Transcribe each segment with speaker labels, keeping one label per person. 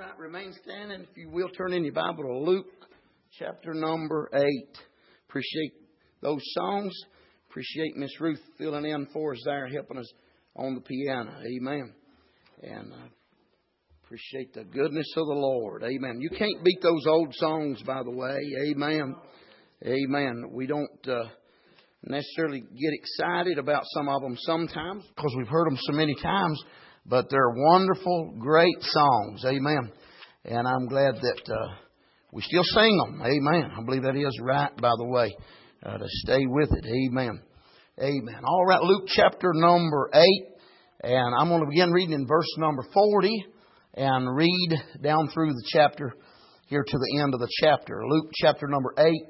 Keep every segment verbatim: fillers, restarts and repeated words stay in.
Speaker 1: right, remain standing. If you will, turn in your Bible to Luke chapter number eight. Appreciate those songs. Appreciate Miss Ruth filling in for us there, helping us on the piano. Amen. And uh, appreciate the goodness of the Lord. Amen. You can't beat those old songs, by the way. Amen. Amen. We don't uh, necessarily get excited about some of them sometimes because we've heard them so many times. But they're wonderful, great songs. Amen. And I'm glad that uh, we still sing them. Amen. I believe that is right, by the way, uh, to stay with it. Amen. Amen. All right, Luke chapter number eight. And I'm going to begin reading in verse number forty and read down through the chapter here to the end of the chapter. Luke chapter number eight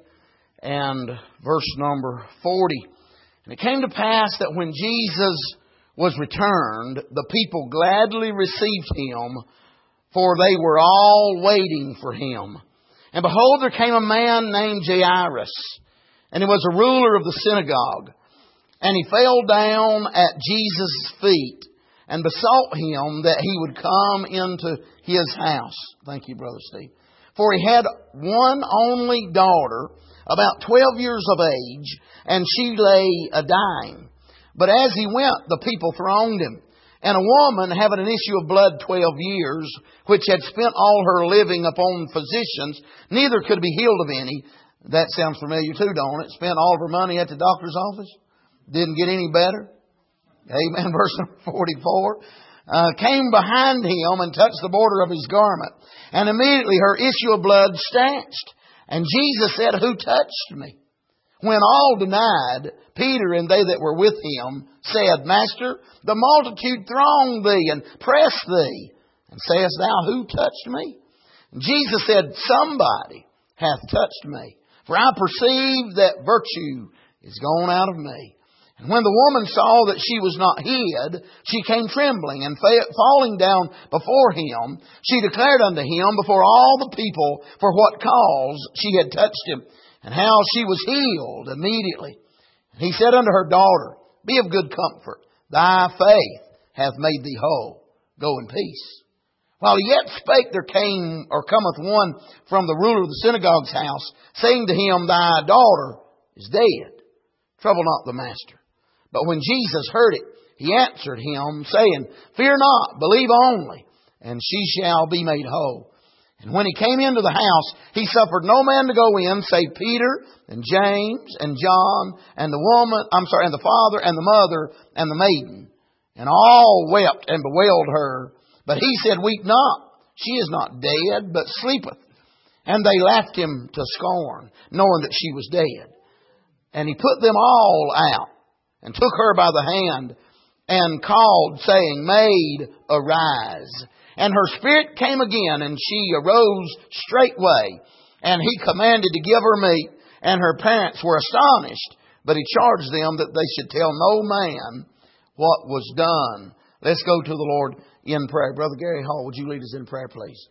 Speaker 1: and verse number forty. And it came to pass that when Jesus was returned, the people gladly received Him, for they were all waiting for Him. And behold, there came a man named Jairus, and he was a ruler of the synagogue. And he fell down at Jesus' feet and besought Him that He would come into his house. Thank you, Brother Steve. For he had one only daughter, about twelve years of age, and she lay a-dying. But as he went, the people thronged him. And a woman having an issue of blood twelve years, which had spent all her living upon physicians, neither could be healed of any. That sounds familiar too, don't it? Spent all of her money at the doctor's office. Didn't get any better. Amen. Verse number forty-four. Uh, came behind him and touched the border of his garment. And immediately her issue of blood stanched. And Jesus said, "Who touched me?" When all denied, Peter and they that were with him said, "Master, the multitude throng thee and press thee. And sayest thou, Who touched me?" And Jesus said, "Somebody hath touched me. For I perceive that virtue is gone out of me." And when the woman saw that she was not hid, she came trembling, and falling down before him, she declared unto him before all the people for what cause she had touched him, and how she was healed immediately. And he said unto her, "Daughter, be of good comfort. Thy faith hath made thee whole. Go in peace." While he yet spake, there came or cometh one from the ruler of the synagogue's house, saying to him, "Thy daughter is dead. Trouble not the master." But when Jesus heard it, he answered him, saying, "Fear not, believe only, and she shall be made whole." And when he came into the house, he suffered no man to go in, save Peter and James and John and the woman, I'm sorry, and the father and the mother and the maiden. And all wept and bewailed her. But he said, "Weep not, she is not dead, but sleepeth." And they laughed him to scorn, knowing that she was dead. And he put them all out, and took her by the hand, and called, saying, "Maid, arise." And her spirit came again, and she arose straightway. And he commanded to give her meat, and her parents were astonished. But he charged them that they should tell no man what was done. Let's go to the Lord in prayer. Brother Gary Hall, would you lead us in prayer, please?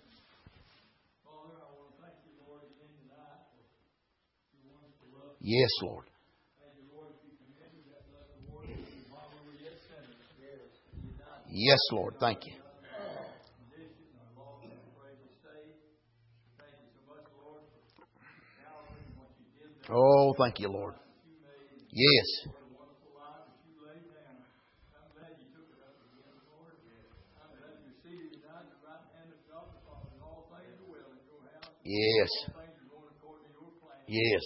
Speaker 2: Father, I want to thank you, Lord, again tonight for your wonderful love.
Speaker 1: Yes, Lord. Yes, Lord. Thank you. Oh, thank you, Lord. Yes. Yes. Yes.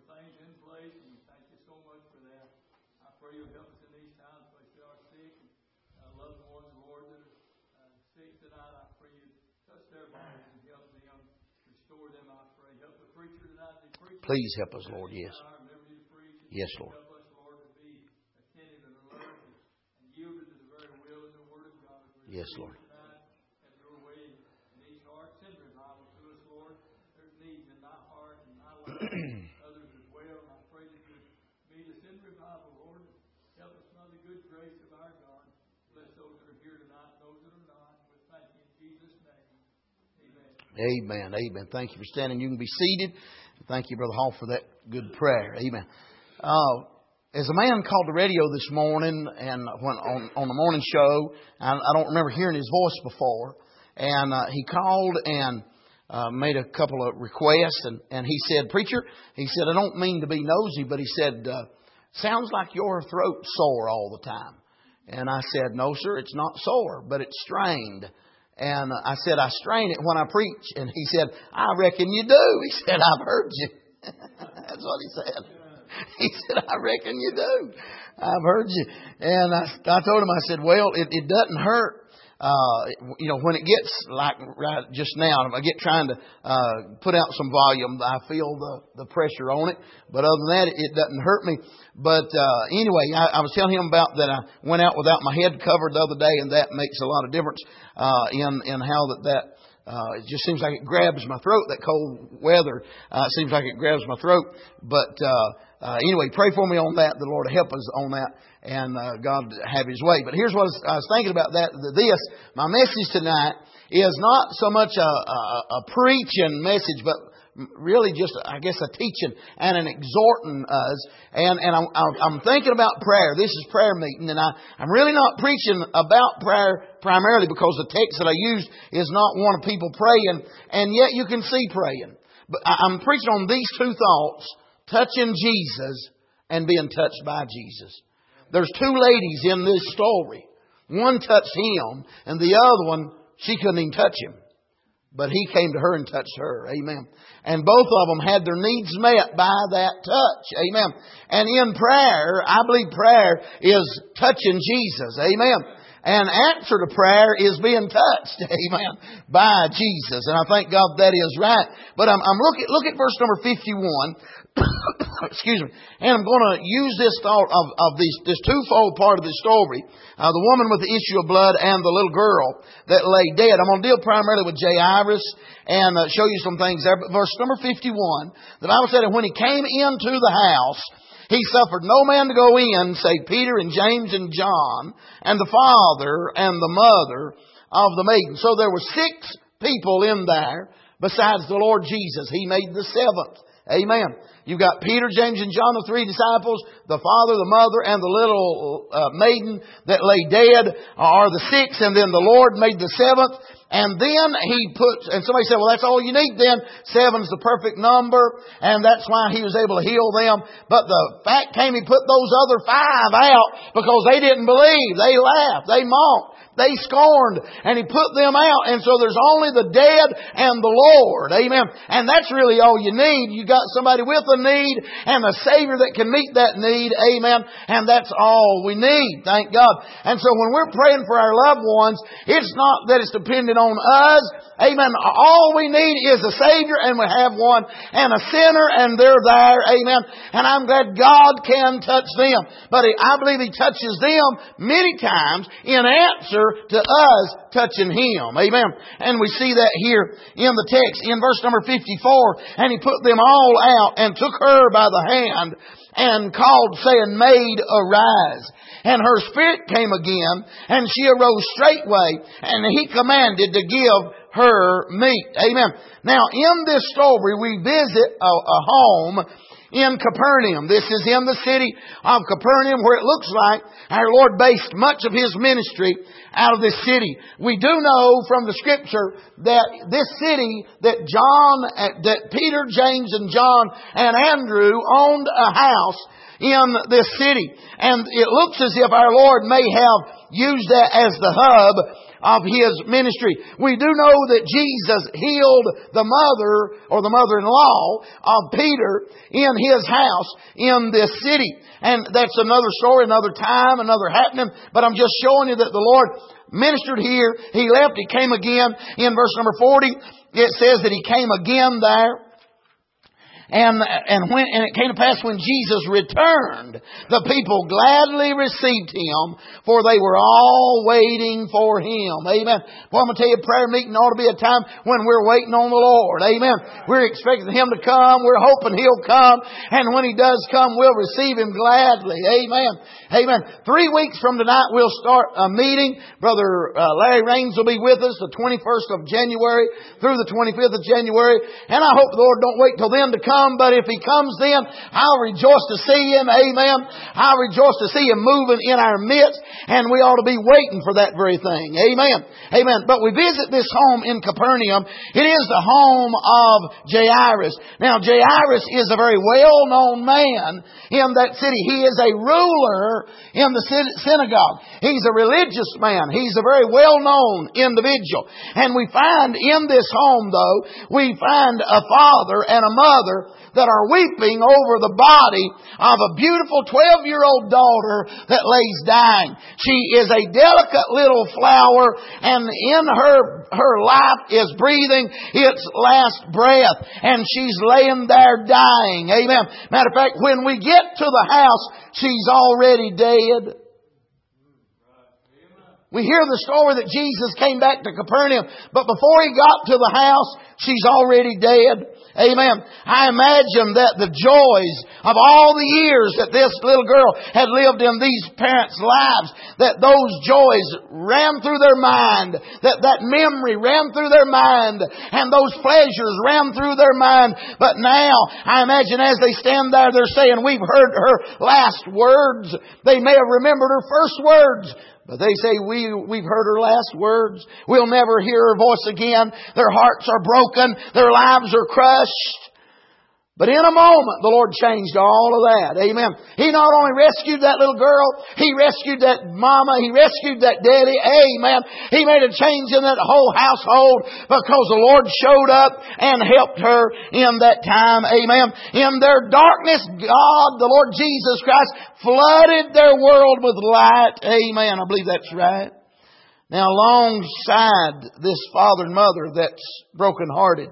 Speaker 1: Please help us, Lord. Yes. Yes, Lord. Yes, Lord. Amen. Amen. Thank you for standing. You can be seated. Thank you, Brother Hall, for that good prayer. Amen. Uh, as a man called the radio this morning and went on, on the morning show, I, I don't remember hearing his voice before. And uh, he called and uh, made a couple of requests. And, and he said, "Preacher," he said, "I don't mean to be nosy, but he said, uh, sounds like your throat's sore all the time." And I said, "No, sir, it's not sore, but it's strained." And I said, "I strain it when I preach." And he said, "I reckon you do." He said, "I've heard you." That's what he said. He said, "I reckon you do. I've heard you." And I, I told him, I said, "Well, it, it doesn't hurt. Uh, you know, when it gets like right just now, if I get trying to uh, put out some volume, I feel the, the pressure on it. But other than that, it, it doesn't hurt me." But uh, anyway, I, I was telling him about that. I went out without my head covered the other day, and that makes a lot of difference uh, in in how that that. Uh, it just seems like it grabs my throat. That cold weather uh, seems like it grabs my throat. But uh, uh, anyway, pray for me on that. The Lord help us on that, and uh, God have His way. But here's what I was thinking about that. This, my message tonight is not so much a, a, a preaching message, but really just, I guess, a teaching and an exhorting us. And, and I'm, I'm thinking about prayer. This is prayer meeting, and I, I'm really not preaching about prayer primarily because the text that I used is not one of people praying, and yet you can see praying. But I'm preaching on these two thoughts: touching Jesus and being touched by Jesus. There's two ladies in this story. One touched Him, and the other one, she couldn't even touch Him. But He came to her and touched her. Amen. And both of them had their needs met by that touch. Amen. And in prayer, I believe prayer is touching Jesus. Amen. And answer to prayer is being touched. Amen. By Jesus. And I thank God that is right. But I'm, I'm look at, look at verse number fifty-one. Excuse me. And I'm going to use this thought of, of these, this twofold part of the story. Uh, the woman with the issue of blood and the little girl that lay dead. I'm going to deal primarily with Jairus and uh, show you some things there. But verse number fifty-one, the Bible said that when He came into the house, He suffered no man to go in save Peter and James and John and the father and the mother of the maiden. So there were six people in there besides the Lord Jesus. He made the seventh. Amen. You've got Peter, James, and John, the three disciples, the father, the mother, and the little uh, maiden that lay dead are the six, and then the Lord made the seventh. And then He puts, and somebody said, "Well, that's all you need then. Seven's the perfect number, and that's why He was able to heal them." But the fact came, He put those other five out because they didn't believe. They laughed. They mocked. They scorned, and He put them out. And so there's only the dead and the Lord. Amen. And that's really all you need. You got somebody with a need and a Savior that can meet that need. Amen. And that's all we need. Thank God. And so when we're praying for our loved ones, it's not that it's dependent on us. Amen. All we need is a Savior, and we have one, and a sinner, and they're there. Amen. And I'm glad God can touch them. But I believe He touches them many times in answer to us touching Him. Amen. And we see that here in the text in verse number fifty-four. And He put them all out and took her by the hand and called, saying, "Maid, arise." And her spirit came again, and she arose straightway, and He commanded to give her meat. Amen. Now, in this story, we visit a, a home in Capernaum. This is in the city of Capernaum, where it looks like our Lord based much of His ministry out of this city. We do know from the Scripture that this city, that John, that Peter, James, and John, and Andrew owned a house in this city. And it looks as if our Lord may have used that as the hub of His ministry. We do know that Jesus healed the mother or the mother-in-law of Peter in His house in this city. And that's another story, another time, another happening. But I'm just showing you that the Lord ministered here. He left. He came again. In verse number forty, it says that He came again there. And, and when, and it came to pass when Jesus returned, the people gladly received Him, for they were all waiting for Him. Amen. Well, I'm going to tell you, prayer meeting ought to be a time when we're waiting on the Lord. Amen. We're expecting Him to come. We're hoping He'll come. And when He does come, we'll receive Him gladly. Amen. Amen. Three weeks from tonight, we'll start a meeting. Brother uh, Larry Raines will be with us the twenty-first of January through the twenty-fifth of January. And I hope the Lord don't wait till then to come. come, but if He comes then, I'll rejoice to see Him. Amen. I'll rejoice to see Him moving in our midst, and we ought to be waiting for that very thing. Amen. Amen. But we visit this home in Capernaum. It is the home of Jairus. Now, Jairus is a very well-known man in that city. He is a ruler in the synagogue. He's a religious man. He's a very well-known individual. And we find in this home, though, we find a father and a mother that are weeping over the body of a beautiful twelve-year-old daughter that lays dying. She is a delicate little flower, and in her, her life is breathing its last breath, and she's laying there dying. Amen. Matter of fact, when we get to the house, she's already dead. We hear the story that Jesus came back to Capernaum, but before He got to the house, she's already dead. Amen. I imagine that the joys of all the years that this little girl had lived in these parents' lives, that those joys ran through their mind, that that memory ran through their mind, and those pleasures ran through their mind. But now, I imagine as they stand there, they're saying, we've heard her last words. They may have remembered her first words, but they say, we, we've heard her last words. We'll never hear her voice again. Their hearts are broken. Their lives are crushed. But in a moment, the Lord changed all of that. Amen. He not only rescued that little girl, He rescued that mama, He rescued that daddy. Amen. He made a change in that whole household because the Lord showed up and helped her in that time. Amen. In their darkness, God, the Lord Jesus Christ, flooded their world with light. Amen. I believe that's right. Now, alongside this father and mother that's brokenhearted,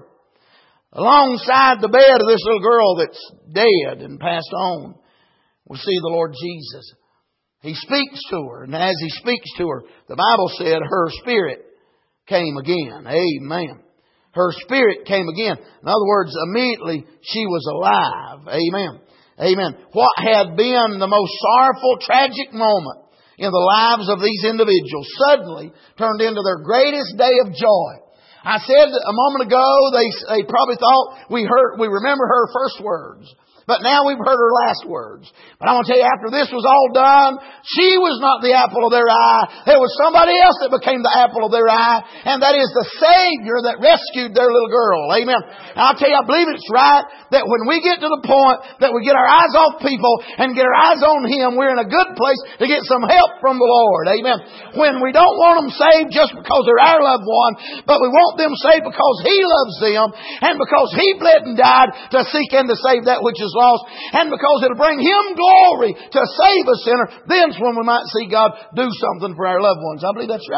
Speaker 1: alongside the bed of this little girl that's dead and passed on, we see the Lord Jesus. He speaks to her, and as He speaks to her, the Bible said her spirit came again. Amen. Her spirit came again. In other words, immediately she was alive. Amen. Amen. What had been the most sorrowful, tragic moment in the lives of these individuals suddenly turned into their greatest day of joy. I said a moment ago, they, they probably thought we heard, we remember her first words. But now we've heard her last words. But I want to tell you, after this was all done, she was not the apple of their eye. There was somebody else that became the apple of their eye. And that is the Savior that rescued their little girl. Amen. And I'll tell you, I believe it's right that when we get to the point that we get our eyes off people and get our eyes on Him, we're in a good place to get some help from the Lord. Amen. When we don't want them saved just because they're our loved one, but we want them saved because He loves them and because He bled and died to seek and to save that which is lost, and because it'll bring Him glory to save a sinner, then's when we might see God do something for our loved ones. I believe that's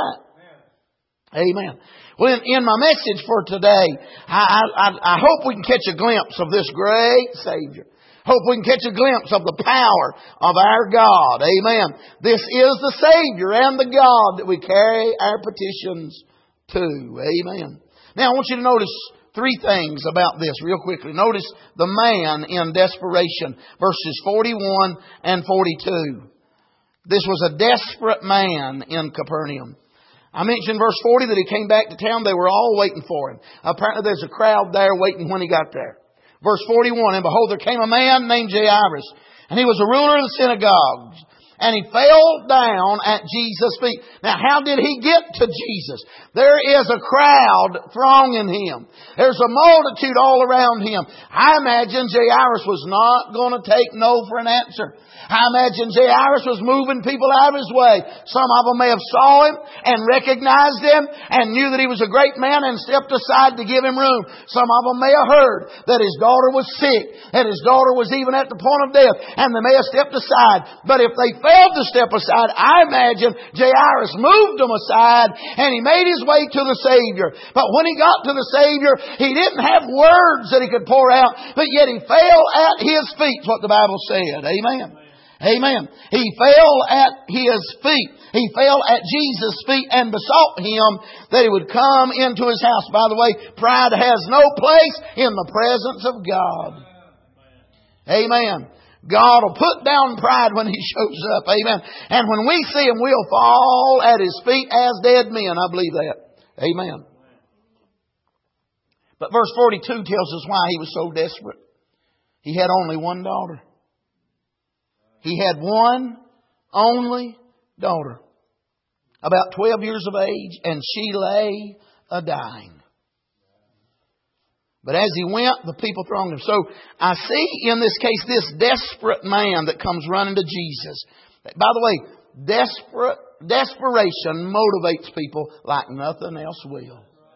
Speaker 1: right. Amen. Well, in, in my message for today, I, I, I hope we can catch a glimpse of this great Savior. Hope we can catch a glimpse of the power of our God. Amen. This is the Savior and the God that we carry our petitions to. Amen. Now, I want you to notice three things about this real quickly. Notice the man in desperation. Verses forty-one and forty-two. This was a desperate man in Capernaum. I mentioned verse forty that he came back to town. They were all waiting for him. Apparently there's a crowd there waiting when he got there. Verse forty-one, and behold, there came a man named Jairus, and he was a ruler of the synagogues. And he fell down at Jesus' feet. Now, how did he get to Jesus? There is a crowd thronging him. There's a multitude all around him. I imagine Jairus was not going to take no for an answer. I imagine Jairus was moving people out of his way. Some of them may have saw him and recognized him and knew that he was a great man and stepped aside to give him room. Some of them may have heard that his daughter was sick, that his daughter was even at the point of death, and they may have stepped aside. But if they failed to step aside, I imagine Jairus moved them aside and he made his way to the Savior. But when he got to the Savior, he didn't have words that he could pour out, but yet he fell at His feet, what the Bible said. Amen. Amen. He fell at His feet. He fell at Jesus' feet and besought Him that He would come into His house. By the way, pride has no place in the presence of God. Amen. God will put down pride when He shows up. Amen. And when we see Him, we'll fall at His feet as dead men. I believe that. Amen. But verse forty-two tells us why he was so desperate. He had only one daughter. He had one only daughter. About twelve years of age, and she lay a-dying. But as he went, the people thronged him. So I see in this case this desperate man that comes running to Jesus. By the way, desperate, desperation motivates people like nothing else will.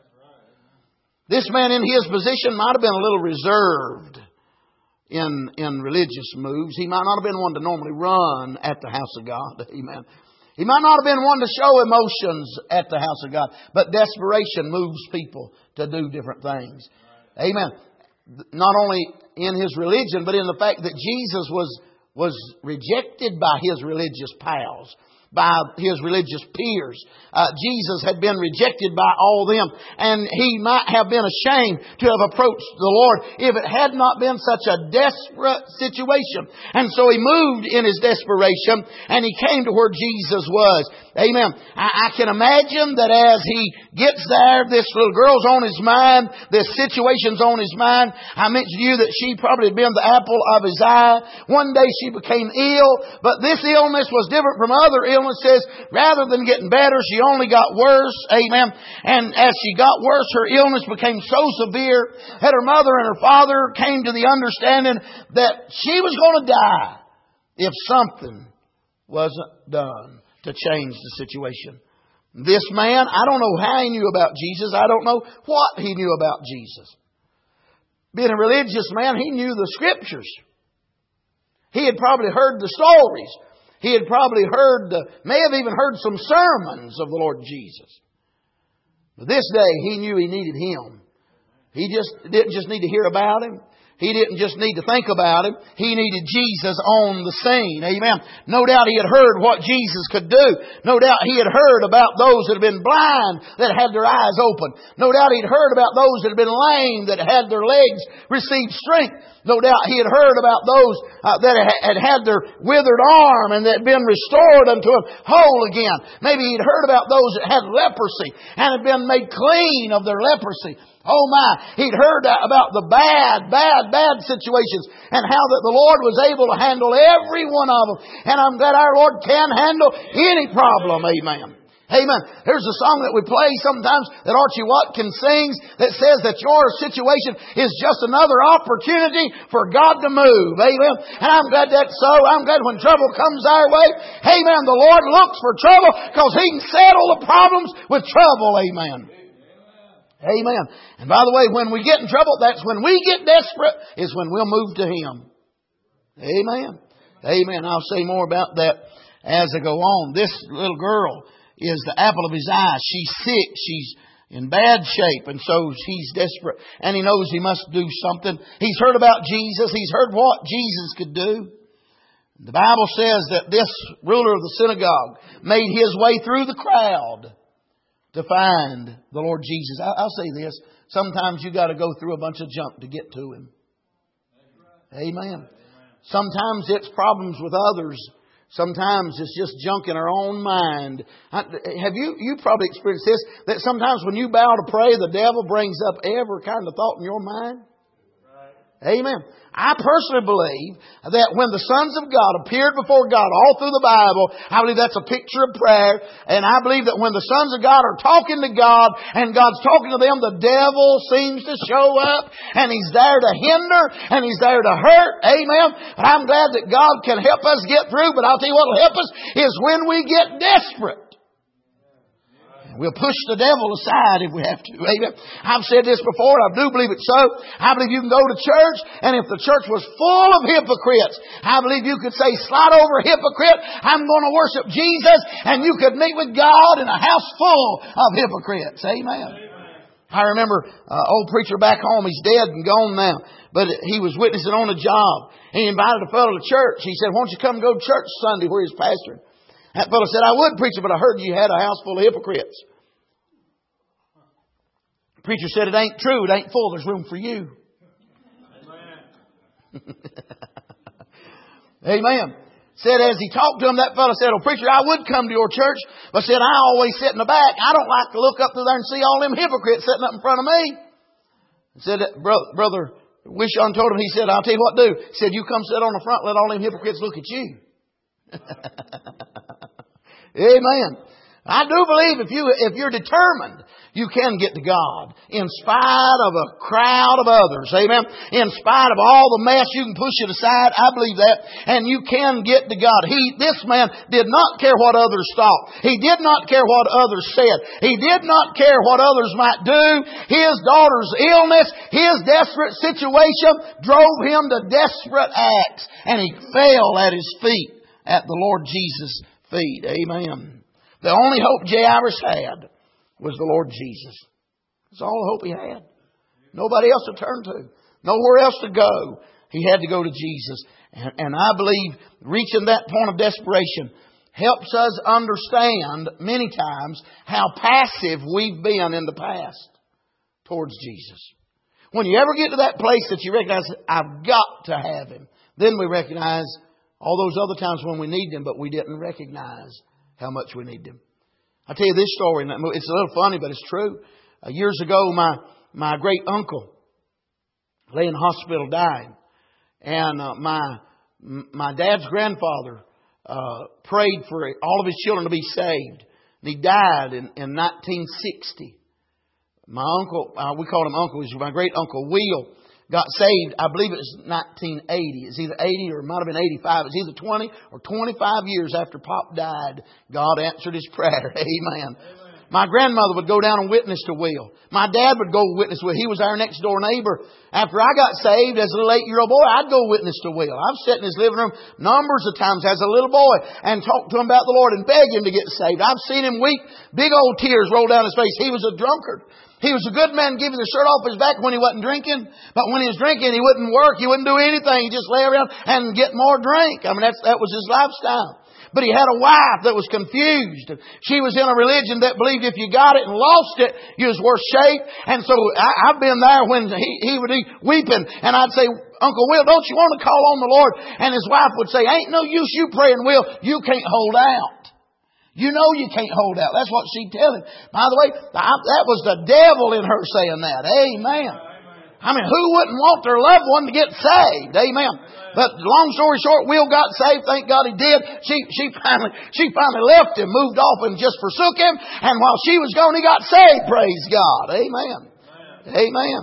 Speaker 1: This man in his position might have been a little reserved in, in religious moves. He might not have been one to normally run at the house of God. Amen. He might not have been one to show emotions at the house of God. But desperation moves people to do different things. Amen. Not only in his religion, but in the fact that Jesus was, was rejected by his religious pals, by his religious peers. Uh, Jesus had been rejected by all them. And he might have been ashamed to have approached the Lord if it had not been such a desperate situation. And so he moved in his desperation and he came to where Jesus was. Amen. I, I can imagine that as he gets there, this little girl's on his mind, this situation's on his mind. I mentioned to you that she probably had been the apple of his eye. One day she became ill, but this illness was different from other illnesses. Rather than getting better, she only got worse. Amen. And as she got worse, her illness became so severe that her mother and her father came to the understanding that she was going to die if something wasn't done to change the situation. This man, I don't know how he knew about Jesus. I don't know what he knew about Jesus. Being a religious man, he knew the Scriptures. He had probably heard the stories. He had probably heard, the, may have even heard some sermons of the Lord Jesus. But this day, he knew he needed Him. He just didn't just need to hear about Him. He didn't just need to think about Him. He needed Jesus on the scene. Amen. No doubt he had heard what Jesus could do. No doubt he had heard about those that had been blind that had their eyes open. No doubt he'd heard about those that had been lame that had their legs receive strength. No doubt he had heard about those uh, that had had their withered arm and that had been restored unto him whole again. Maybe he'd heard about those that had leprosy and had been made clean of their leprosy. Oh my, he'd heard about the bad, bad, bad situations and how that the Lord was able to handle every one of them. And I'm glad our Lord can handle any problem. Amen. Amen. There's a song that we play sometimes that Archie Watkins sings that says that your situation is just another opportunity for God to move. Amen. And I'm glad that's so. I'm glad when trouble comes our way, amen, the Lord looks for trouble because He can settle the problems with trouble. Amen. Amen. And by the way, when we get in trouble, that's when we get desperate, is when we'll move to Him. Amen. Amen. I'll say more about that as I go on. This little girl is the apple of His eye. She's sick. She's in bad shape. And so he's desperate. And he knows he must do something. He's heard about Jesus. He's heard what Jesus could do. The Bible says that this ruler of the synagogue made his way through the crowd to find the Lord Jesus. I'll say this. Sometimes you got to go through a bunch of junk to get to Him. Amen. Sometimes it's problems with others. Sometimes it's just junk in our own mind. Have you, you probably experienced this, that sometimes when you bow to pray, the devil brings up every kind of thought in your mind? Right. Amen. I personally believe that when the sons of God appeared before God all through the Bible, I believe that's a picture of prayer. And I believe that when the sons of God are talking to God and God's talking to them, the devil seems to show up and he's there to hinder and he's there to hurt. Amen. But I'm glad that God can help us get through. But I'll tell you what will help us is when we get desperate. We'll push the devil aside if we have to. Amen. I've said this before. I do believe it's so. I believe you can go to church, and if the church was full of hypocrites, I believe you could say, slide over, hypocrite. I'm going to worship Jesus, and you could meet with God in a house full of hypocrites. Amen. Amen. I remember an uh, old preacher back home. He's dead and gone now, but he was witnessing on a job. He invited a fellow to church. He said, "Won't you come go to church Sunday where he's pastoring?" That fellow said, "I would, preacher, but I heard you had a house full of hypocrites." The preacher said, "It ain't true. It ain't full. There's room for you." Amen. Amen. Said as he talked to him, that fellow said, "Oh, preacher, I would come to your church, but said, I always sit in the back. I don't like to look up through there and see all them hypocrites sitting up in front of me." He said, brother, brother Wishon told him, he said, I'll tell you what to do. He said, you come sit on the front, let all them hypocrites look at you. Amen. I do believe if you, if you're determined, you can get to God. In spite of a crowd of others. Amen. In spite of all the mess, you can push it aside. I believe that. And you can get to God. He, this man did not care what others thought. He did not care what others said. He did not care what others might do. His daughter's illness, his desperate situation drove him to desperate acts. And he fell at His feet, at the Lord Jesus' feet. Amen. The only hope Jairus had was the Lord Jesus. That's all the hope he had. Nobody else to turn to. Nowhere else to go. He had to go to Jesus. And, and I believe reaching that point of desperation helps us understand many times how passive we've been in the past towards Jesus. When you ever get to that place that you recognize, I've got to have Him, then we recognize all those other times when we need Him, but we didn't recognize how much we need Him. I'll tell you this story. It's a little funny, but it's true. Uh, years ago, my, my great uncle lay in the hospital dying. And uh, my my dad's grandfather uh, prayed for all of his children to be saved. And he died in, in nineteen sixty. My uncle, uh, we called him Uncle, he was my great uncle Will, got saved. I believe it was nineteen eighty. It's either eighty or it might have been eighty-five. It's either twenty or twenty-five years after Pop died, God answered his prayer. Amen. Amen. My grandmother would go down and witness to Will. My dad would go witness to Will. He was our next door neighbor. After I got saved as a little eight-year-old boy, I'd go witness to Will. I've sat in his living room numbers of times as a little boy and talked to him about the Lord and begged him to get saved. I've seen him weep. Big old tears roll down his face. He was a drunkard. He was a good man giving the shirt off his back when he wasn't drinking. But when he was drinking, he wouldn't work. He wouldn't do anything. He just lay around and get more drink. I mean, that's, that was his lifestyle. But he had a wife that was confused. She was in a religion that believed if you got it and lost it, you was worse shape. And so I, I've been there when he, he would be weeping. And I'd say, Uncle Will, don't you want to call on the Lord? And his wife would say, ain't no use you praying, Will. You can't hold out. You know you can't hold out. That's what she'd tell him. By the way, that was the devil in her saying that. Amen. I mean, who wouldn't want their loved one to get saved? Amen. But long story short, Will got saved. Thank God he did. She she finally she finally left him, moved off and just forsook him. And while she was gone, he got saved. Praise God. Amen. Amen.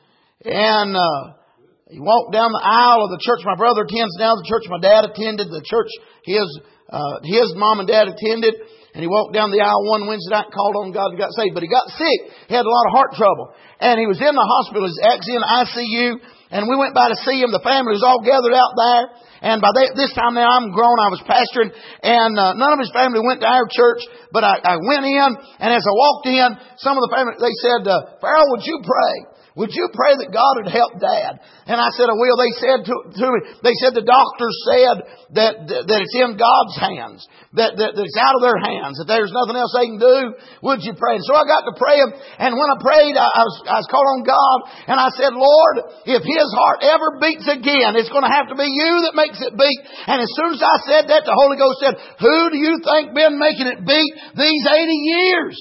Speaker 1: And uh, he walked down the aisle of the church my brother attends now, the church my dad attended, the church his uh, his mom and dad attended. And he walked down the aisle one Wednesday night and called on God and got saved. But he got sick. He had a lot of heart trouble. And he was in the hospital. He's actually in the I C U. And we went by to see him. The family was all gathered out there. And by this time now, I'm grown. I was pastoring. And uh, none of his family went to our church. But I, I went in. And as I walked in, some of the family, they said, uh, Farrell, would you pray? Would you pray that God would help Dad? And I said, I will. They said to, to me, they said the doctors said that, that it's in God's hands. That, that, that it's out of their hands. That there's nothing else they can do. Would you pray? And so I got to praying. And when I prayed, I, I was, I was called on God. And I said, Lord, if his heart ever beats again, it's going to have to be you that makes it beat. And as soon as I said that, the Holy Ghost said, who do you think been making it beat these eighty years?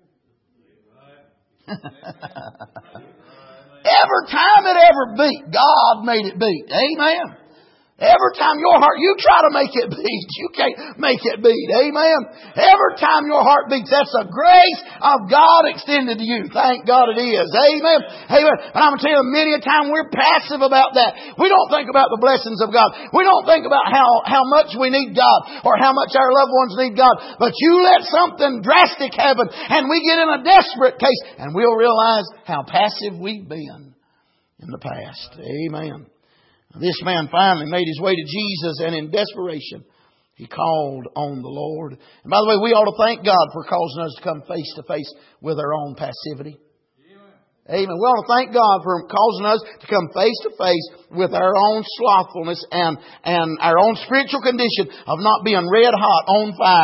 Speaker 1: Every time it ever beat, God made it beat. Amen. Every time your heart, you try to make it beat, you can't make it beat. Amen. Every time your heart beats, that's the grace of God extended to you. Thank God it is. Amen. Amen. And I'm going to tell you, many a time we're passive about that. We don't think about the blessings of God. We don't think about how, how much we need God or how much our loved ones need God. But you let something drastic happen and we get in a desperate case and we'll realize how passive we've been in the past. Amen. This man finally made his way to Jesus, and in desperation, he called on the Lord. And by the way, we ought to thank God for causing us to come face to face with our own passivity. Amen. We ought to thank God for causing us to come face to face with our own slothfulness and, and our own spiritual condition of not being red hot on fire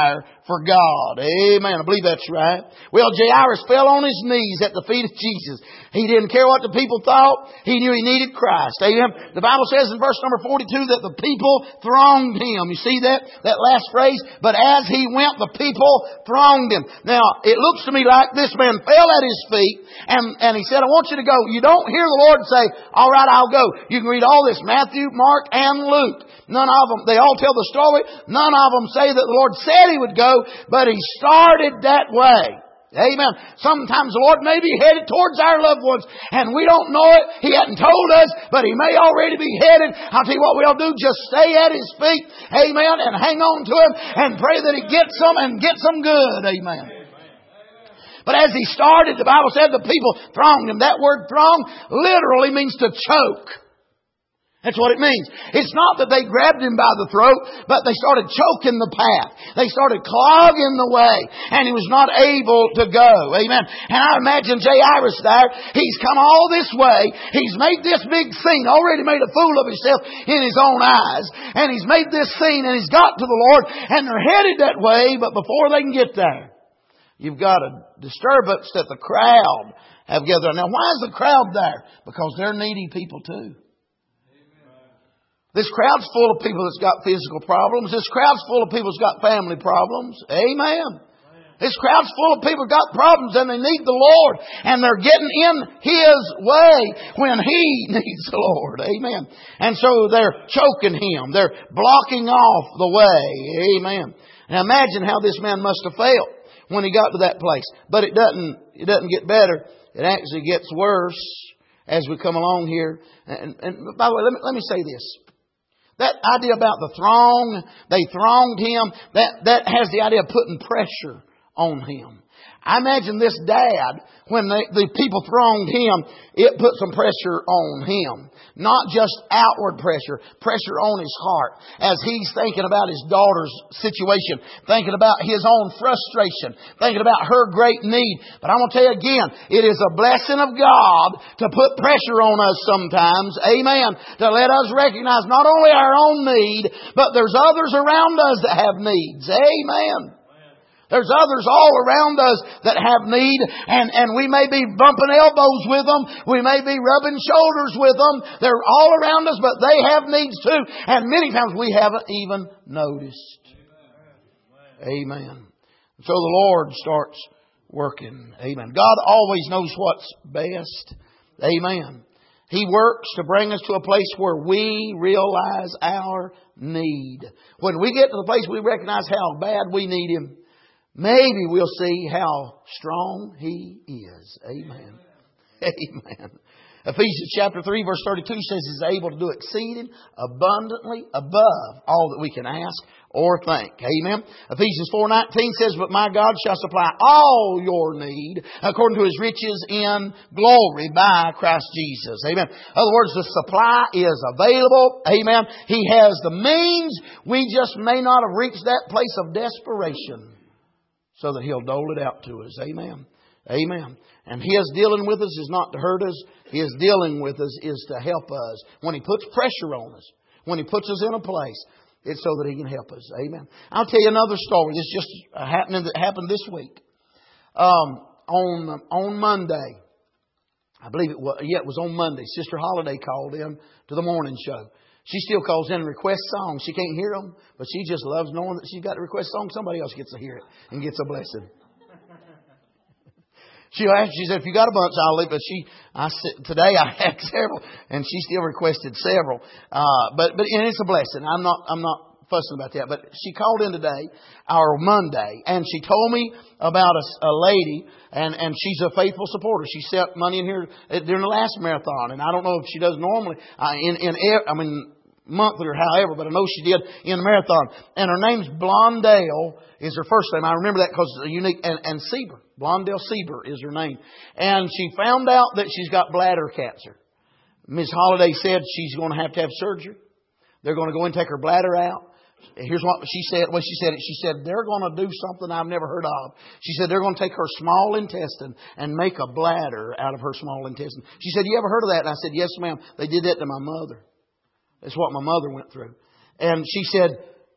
Speaker 1: for God. Amen. I believe that's right. Well, Jairus fell on his knees at the feet of Jesus. He didn't care what the people thought. He knew he needed Christ. Amen. The Bible says in verse number forty-two that the people thronged him. You see that? That last phrase? But as he went, the people thronged him. Now, it looks to me like this man fell at his feet and, and he said, I want you to go. You don't hear the Lord say, all right, I'll go. You can read all this, Matthew, Mark, and Luke. None of them, they all tell the story. None of them say that the Lord said he would go, but he started that way. Amen. Sometimes the Lord may be headed towards our loved ones and we don't know it. He hadn't told us, but He may already be headed. I'll tell you what we'll do. Just stay at His feet. Amen. And hang on to Him and pray that He gets them and gets them good. Amen. But as He started, the Bible said the people thronged Him. That word throng literally means to choke. That's what it means. It's not that they grabbed Him by the throat, but they started choking the path. They started clogging the way, and He was not able to go. Amen. And I imagine Jairus there. He's come all this way. He's made this big scene, already made a fool of himself in his own eyes. And he's made this scene, and he's got to the Lord, and they're headed that way, but before they can get there, you've got a disturbance that the crowd have gathered. Now, why is the crowd there? Because they're needy people too. This crowd's full of people that's got physical problems. This crowd's full of people that's got family problems. Amen. This crowd's full of people that got problems and they need the Lord. And they're getting in His way when He needs the Lord. Amen. And so they're choking Him. They're blocking off the way. Amen. Now imagine how this man must have felt when he got to that place. But it doesn't, it doesn't get better. It actually gets worse as we come along here. And, and by the way, let me, let me say this. That idea about the throng, they thronged Him, that, that has the idea of putting pressure on Him. I imagine this dad, when they, the people thronged Him, it put some pressure on Him. Not just outward pressure, pressure on his heart as he's thinking about his daughter's situation, thinking about his own frustration, thinking about her great need. But I'm going to tell you again, it is a blessing of God to put pressure on us sometimes, amen, to let us recognize not only our own need, but there's others around us that have needs, amen. There's others all around us that have need, and, and we may be bumping elbows with them. We may be rubbing shoulders with them. They're all around us, but they have needs too. And many times we haven't even noticed. Amen. Amen. So the Lord starts working. Amen. God always knows what's best. Amen. He works to bring us to a place where we realize our need. When we get to the place we recognize how bad we need Him, maybe we'll see how strong He is. Amen. Amen. Ephesians chapter three verse thirty-two says He's able to do exceeding abundantly above all that we can ask or think. Amen. Ephesians four nineteen says, but my God shall supply all your need according to His riches in glory by Christ Jesus. Amen. In other words, the supply is available. Amen. He has the means. We just may not have reached that place of desperation, so that He'll dole it out to us. Amen. Amen. And His dealing with us is not to hurt us. His dealing with us is to help us. When He puts pressure on us, when He puts us in a place, it's so that He can help us. Amen. I'll tell you another story. This just happening that happened this week. Um, on on Monday, I believe it was. Yeah, it was on Monday. Sister Holiday called in to the morning show. She still calls in and requests songs. She can't hear them, but she just loves knowing that she's got to request songs. Somebody else gets to hear it and gets a blessing. She asked, she said, if you got a bunch, I'll leave. But she, I said, today I had several, and she still requested several. Uh, but but and it's a blessing. I'm not I'm not fussing about that. But she called in today, our Monday, and she told me about a, a lady, and, and she's a faithful supporter. She sent money in here during the last marathon, and I don't know if she does normally uh, in in I mean monthly or however, but I know she did in the marathon. And her name's Blondale is her first name. I remember that because it's a unique, and, and Sieber. Blondale Sieber is her name. And she found out that she's got bladder cancer. Miz Holiday said she's going to have to have surgery. They're going to go and take her bladder out. Here's what she said. Well, she said it. She said they're going to do something I've never heard of. She said they're going to take her small intestine and make a bladder out of her small intestine. She said, you ever heard of that? And I said, yes, ma'am. They did that to my mother. That's what my mother went through. And she said,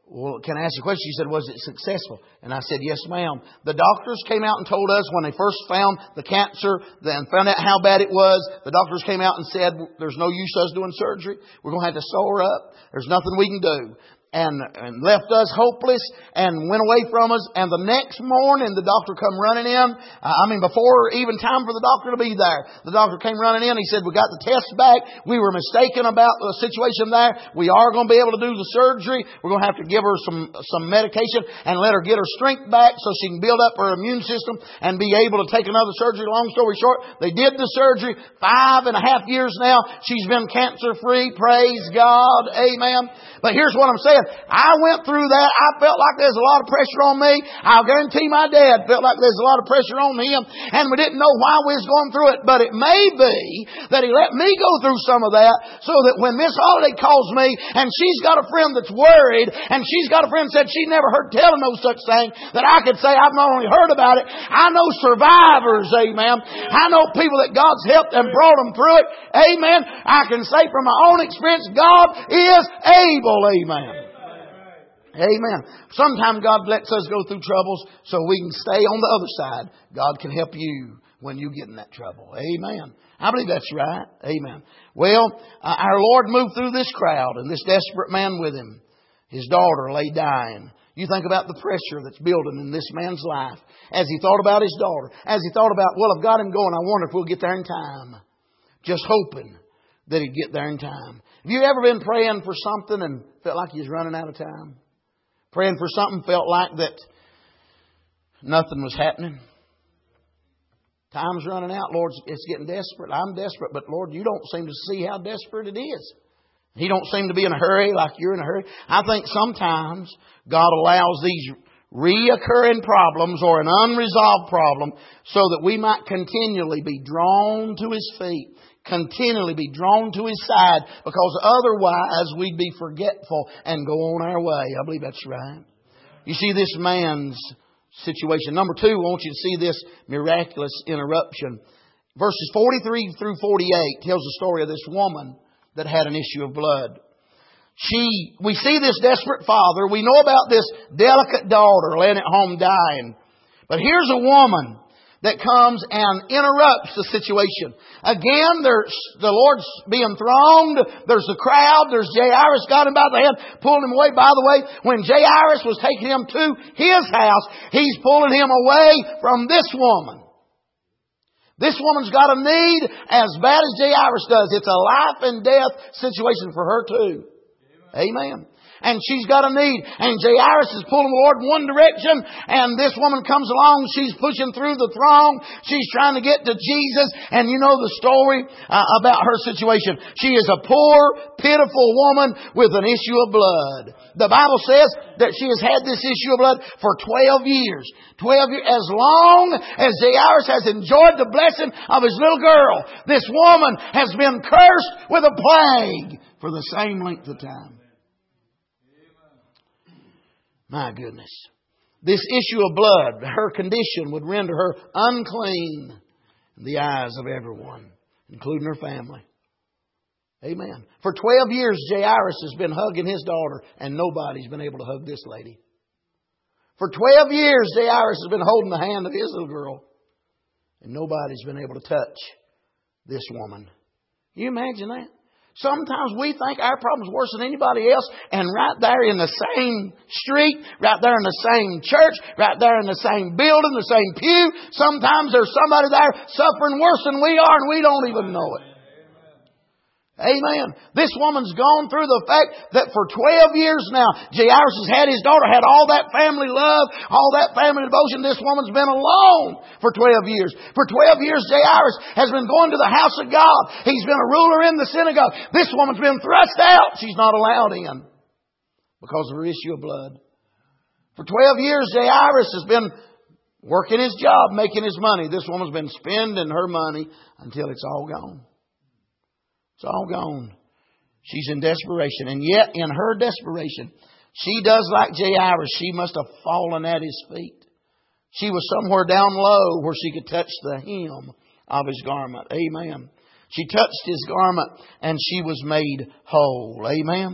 Speaker 1: well, can I ask you a question? She said, was it successful? And I said, yes, ma'am. The doctors came out and told us when they first found the cancer and found out how bad it was, the doctors came out and said, there's no use us doing surgery. We're going to have to sew her up. There's nothing we can do. And, and left us hopeless and went away from us. And the next morning, the doctor come running in. I mean, before even time for the doctor to be there, the doctor came running in. He said, we got the test back. We were mistaken about the situation there. We are going to be able to do the surgery. We're going to have to give her some, some medication and let her get her strength back so she can build up her immune system and be able to take another surgery. Long story short, they did the surgery. Five and a half years now, she's been cancer free. Praise God. Amen. But here's what I'm saying. I went through that. I felt like there's a lot of pressure on me. I'll guarantee my dad felt like there's a lot of pressure on him. And we didn't know why we was going through it. But it may be that he let me go through some of that so that when Miss Holiday calls me and she's got a friend that's worried and she's got a friend that said she never heard tell of no such thing, that I could say I've not only heard about it, I know survivors, amen. I know people that God's helped and brought them through it, amen. I can say from my own experience, God is able, amen. Amen. Sometimes God lets us go through troubles so we can stay on the other side. God can help you when you get in that trouble. Amen. I believe that's right. Amen. Well, uh, our Lord moved through this crowd and this desperate man with him. His daughter lay dying. You think about the pressure that's building in this man's life as he thought about his daughter. As he thought about, well, I've got him going. I wonder if we'll get there in time. Just hoping that he'd get there in time. Have you ever been praying for something and felt like you was running out of time? Praying for something, felt like that nothing was happening. Time's running out. Lord, it's getting desperate. I'm desperate, but Lord, you don't seem to see how desperate it is. He don't seem to be in a hurry like you're in a hurry. I think sometimes God allows these reoccurring problems or an unresolved problem so that we might continually be drawn to His feet. Continually be drawn to His side, because otherwise we'd be forgetful and go on our way. I believe that's right. You see this man's situation. Number two, I want you to see this miraculous interruption. Verses forty-three through forty-eight tells the story of this woman that had an issue of blood. She, we see this desperate father. We know about this delicate daughter laying at home dying. But here's a woman that comes and interrupts the situation. Again, there's the Lord's being thronged. There's the crowd. There's Jairus, got him by the hand, pulling him away. By the way, when Jairus was taking him to his house, he's pulling him away from this woman. This woman's got a need as bad as Jairus does. It's a life and death situation for her too. Amen. And she's got a need. And Jairus is pulling the Lord in one direction. And this woman comes along. She's pushing through the throng. She's trying to get to Jesus. And you know the story uh, about her situation. She is a poor, pitiful woman with an issue of blood. The Bible says that she has had this issue of blood for twelve years. twelve years. As long as Jairus has enjoyed the blessing of his little girl, this woman has been cursed with a plague for the same length of time. My goodness. This issue of blood, her condition would render her unclean in the eyes of everyone, including her family. Amen. For twelve years, Jairus has been hugging his daughter, and nobody's been able to hug this lady. For twelve years, Jairus has been holding the hand of his little girl, and nobody's been able to touch this woman. Can you imagine that? Sometimes we think our problem's worse than anybody else, and right there in the same street, right there in the same church, right there in the same building, the same pew, sometimes there's somebody there suffering worse than we are, and we don't even know it. Amen. This woman's gone through the fact that for twelve years now, Jairus has had his daughter, had all that family love, all that family devotion. This woman's been alone for twelve years. For twelve years, Jairus has been going to the house of God. He's been a ruler in the synagogue. This woman's been thrust out. She's not allowed in because of her issue of blood. For twelve years, Jairus has been working his job, making his money. This woman's been spending her money until it's all gone. It's all gone. She's in desperation. And yet, in her desperation, she does like Jairus. She must have fallen at his feet. She was somewhere down low where she could touch the hem of his garment. Amen. She touched his garment and she was made whole. Amen.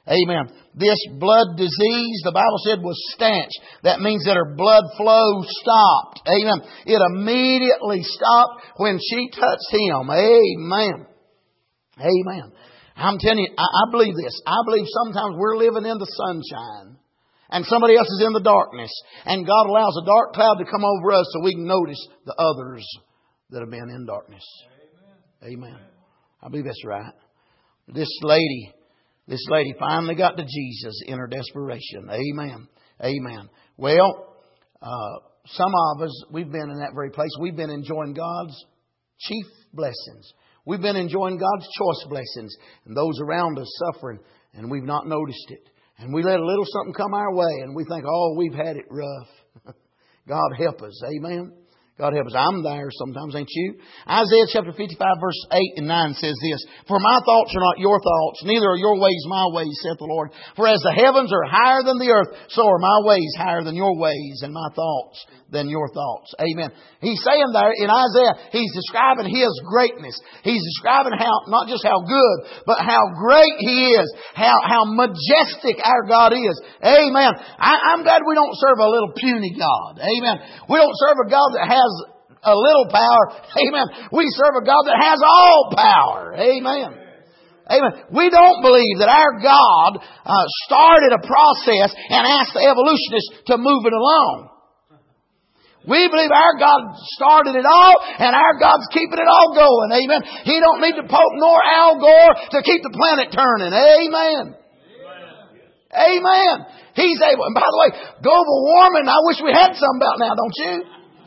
Speaker 1: Amen. This blood disease, the Bible said, was stanch. That means that her blood flow stopped. Amen. It immediately stopped when she touched Him. Amen. Amen. I'm telling you, I, I believe this. I believe sometimes we're living in the sunshine and somebody else is in the darkness. And God allows a dark cloud to come over us so we can notice the others that have been in darkness. Amen. Amen. I believe that's right. This lady, this lady finally got to Jesus in her desperation. Amen. Amen. Well, uh, some of us, we've been in that very place. We've been enjoying God's chief blessings. We've been enjoying God's choice blessings. And those around us suffering. And we've not noticed it. And we let a little something come our way. And we think, oh, we've had it rough. God help us. Amen. God help us. I'm there sometimes, ain't you? Isaiah chapter fifty-five verse eight and nine says this. For my thoughts are not your thoughts, neither are your ways my ways, saith the Lord. For as the heavens are higher than the earth, so are my ways higher than your ways, and my thoughts than your thoughts. Amen. He's saying there in Isaiah, He's describing His greatness. He's describing how, not just how good, but how great He is. How, how majestic our God is. Amen. I, I'm glad we don't serve a little puny God. Amen. We don't serve a God that has a little power. Amen. We serve a God that has all power. Amen. Amen. We don't believe that our God uh, started a process and asked the evolutionists to move it along. We believe our God started it all and our God's keeping it all going. Amen. He don't need the Pope nor Al Gore to keep the planet turning. Amen. Amen. Amen. He's able. And by the way, global warming, I wish we had some about now, don't you?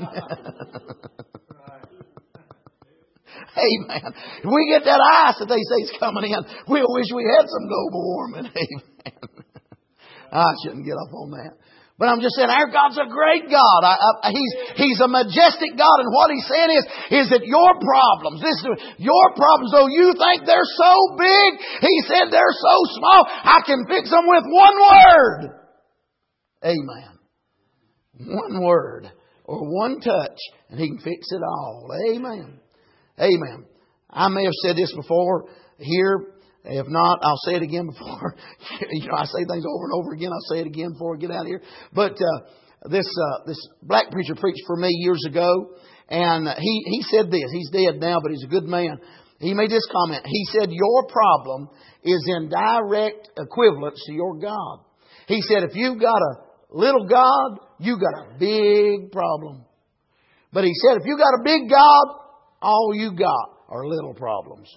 Speaker 1: Amen. If we get that ice that they say is coming in, we'll wish we had some global warming. Amen. I shouldn't get up on that. But I'm just saying, our God's a great God. I, I, he's, he's a majestic God. And what He's saying is, is that your problems, this, your problems, though you think they're so big, He said they're so small, I can fix them with one word. Amen. One word or one touch, and He can fix it all. Amen. Amen. I may have said this before here. If not, I'll say it again before. You know, I say things over and over again. I'll say it again before I get out of here. But uh, this uh, this black preacher preached for me years ago, and he he said this. He's dead now, but he's a good man. He made this comment. He said, "Your problem is in direct equivalence to your God." He said, "If you've got a little God, you've got a big problem." But he said, "If you got a big God, all you got are little problems."